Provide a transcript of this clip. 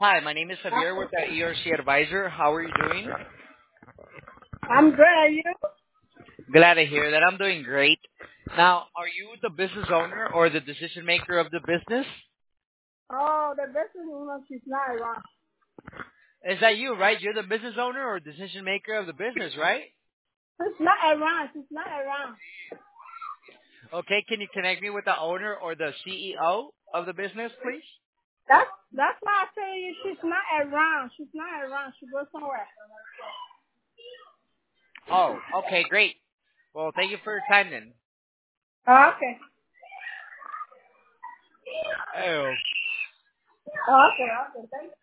Hi, my name is Javier with the ERC Advisor. How are you doing? I'm good. Are you? Glad to hear that. I'm doing great. Now, are you the business owner or the decision maker of the business? Oh, the business woman, she's not around. Is that you, right? You're the business owner or decision maker of the business, right? She's not around. She's not around. Okay, can you connect me with the owner or the CEO of the business, please? That's why I tell you she's not around. She's not around. She goes somewhere. Oh, okay, great. Well, thank you for your time then. Oh, okay. Oh. Oh, okay. Okay. Thank you.